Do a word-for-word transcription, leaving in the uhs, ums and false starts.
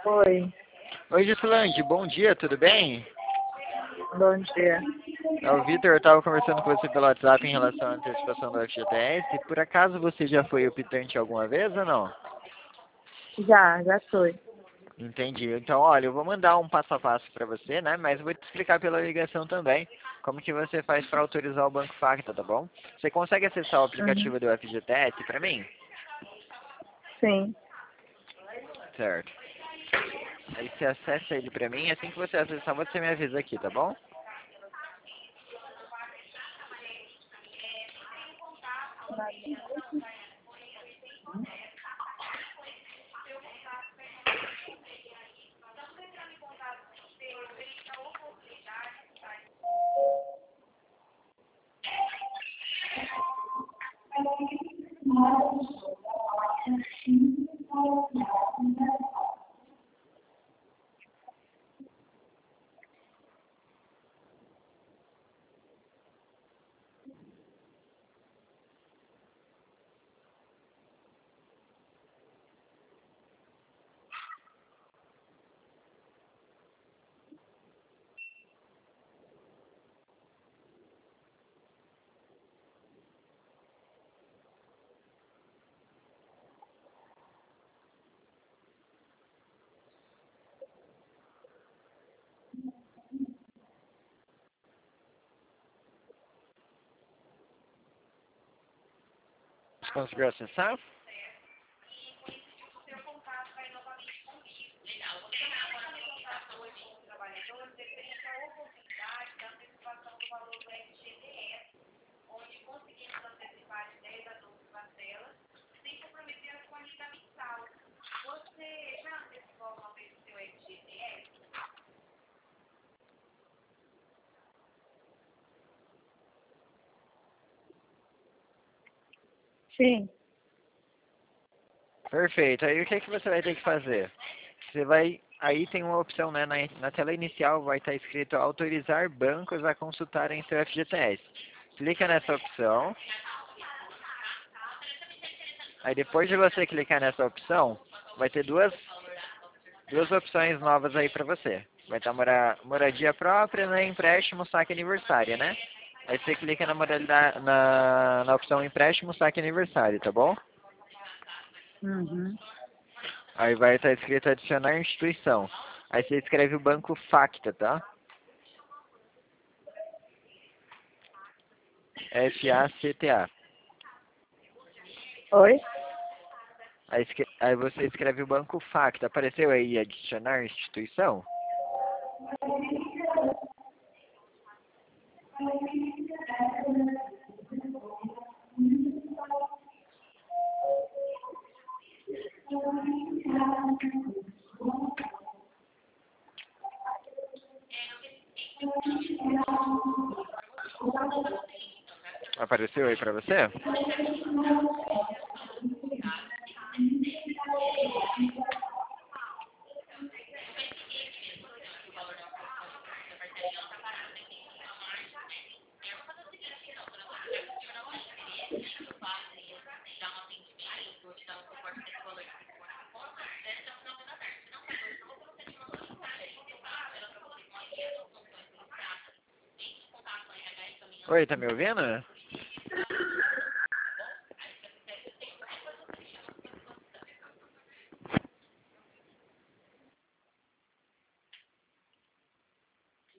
Oi, Oi, Gislande, bom dia, tudo bem? bom dia. É o Vitor, eu estava conversando com você pelo WhatsApp em relação à antecipação do F G T S. Por acaso você já foi optante alguma vez ou não? Já, já foi. Entendi. Então, olha, eu vou mandar um passo a passo para você, né? Mas eu vou te explicar pela ligação também como que você faz para autorizar o Banco Facta, tá bom? Você consegue acessar o Uhum. aplicativo do F G T S para mim? Sim. Certo. Aí você acessa ele para mim, assim que você acessar, você me avisa aqui, tá bom? Você conseguiu acessar? Sim. Perfeito. Aí o que, que você vai ter que fazer? Você vai. Aí tem uma opção, né? Na, na tela inicial vai estar escrito autorizar bancos a consultarem seu F G T S. Clica nessa opção. Aí depois de você clicar nessa opção, vai ter duas, duas opções novas aí para você. Vai estar mora, moradia própria, né? Empréstimo, saque aniversário, né? Aí você clica na, modalidade, na, na opção empréstimo, saque aniversário, tá bom? Uhum. Aí vai estar escrito adicionar instituição. Aí você escreve o banco Facta, tá? F A C T A. Oi? Aí, esque- aí você escreve o banco Facta. Apareceu aí adicionar instituição? Apareceu aí pra você? Oi, tá me ouvindo?